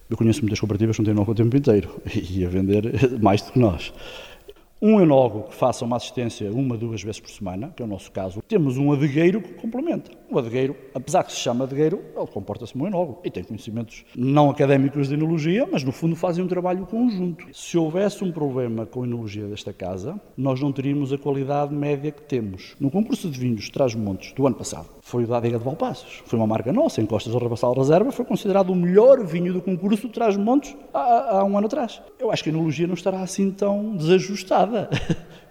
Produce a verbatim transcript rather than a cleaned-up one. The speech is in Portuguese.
Eu conheço muitas cooperativas que não têm enólogo o tempo inteiro e a vender mais do que nós. Um enólogo que faça uma assistência uma, duas vezes por semana, que é o nosso caso. Temos um adegueiro que complementa. O adegueiro, apesar que se chama adegueiro, ele comporta-se como um enólogo e tem conhecimentos não académicos de enologia, mas no fundo fazem um trabalho conjunto. Se houvesse um problema com a enologia desta casa, nós não teríamos a qualidade média que temos. No concurso de vinhos Trás-Montes do ano passado, foi o da Adega de Valpaços. Foi uma marca nossa, em Costas do Rabassal Reserva, foi considerado o melhor vinho do concurso de Trás-Montes há, há um ano atrás. Eu acho que a enologia não estará assim tão desajustada.